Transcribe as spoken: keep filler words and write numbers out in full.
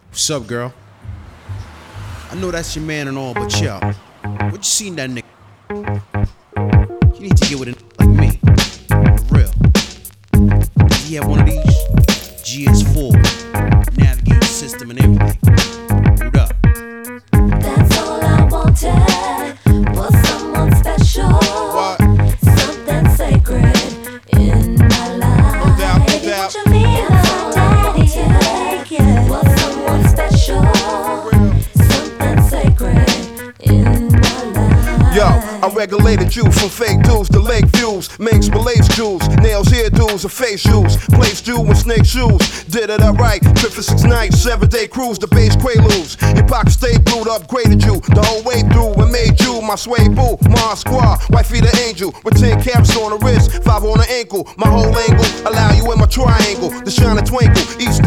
What's up, girl? I know that's your man and all, but yo, what you seen that nigga? You need to get with a nigga like me. For real. Does he have one of these? G S four, navigating system and everything. Hold up. That's all I wanted was someone special. What? Something sacred in my life. No doubt, no doubt. What you mean? That's all I wanted was someone special. Something sacred in my life. Yo, I regulated you from fake dudes to lake views. Minks, belates, jewels, nails, hairdos, and face shoes. Placed you in snake shoes. Did it alright. Trip for six nights, seven day cruise, the base quaaludes. Your pocket stayed glued, upgraded you the whole way through and made you my sway boo. Mars squad, wifey the angel. With ten caps on the wrist, five on the ankle. My whole angle, allow you in my triangle to shine a twinkle. Each